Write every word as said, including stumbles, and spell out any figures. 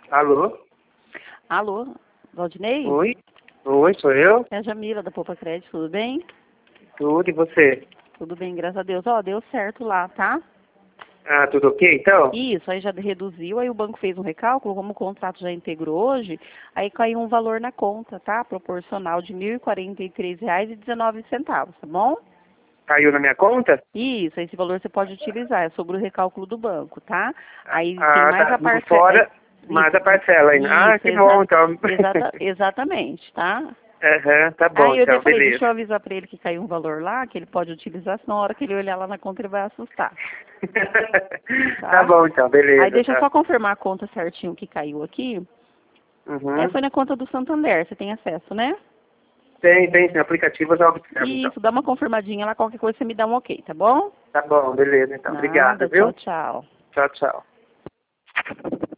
Alô? Alô, Valdinei? Oi? Oi, sou eu? É a Jamila, da Poupa Crédito, tudo bem? Tudo, e você? Tudo bem, graças a Deus. Ó, deu certo lá, tá? Ah, tudo ok, então? Isso, aí já reduziu, aí o banco fez um recálculo, como o contrato já integrou hoje, aí caiu um valor na conta, tá? Proporcional de mil e quarenta e três reais e dezenove centavos, tá bom? Caiu na minha conta? Isso, esse valor você pode utilizar, é sobre o recálculo do banco, tá? Aí tem Ah, mais tá, a por parcela. fora, mais a parcela ainda. Ah, Isso, que bom, exa então. exata exatamente, tá? Aham, tá bom, Aí eu até então, falei, deixa eu beleza. avisar pra ele que caiu um valor lá, que ele pode utilizar, senão na hora que ele olhar lá na conta ele vai assustar, Tá tá? bom, então, Aí beleza, deixa eu tá. só confirmar a conta certinho que caiu aqui. É, Uhum. foi na conta do Santander, você tem acesso, né? Tem, tem, tem aplicativo, eu já observo, então. Isso, dá uma confirmadinha lá, qualquer coisa você me dá um ok, tá bom? Tá bom, beleza, então. Obrigado, Nada, tchau, viu? tchau. Tchau, tchau.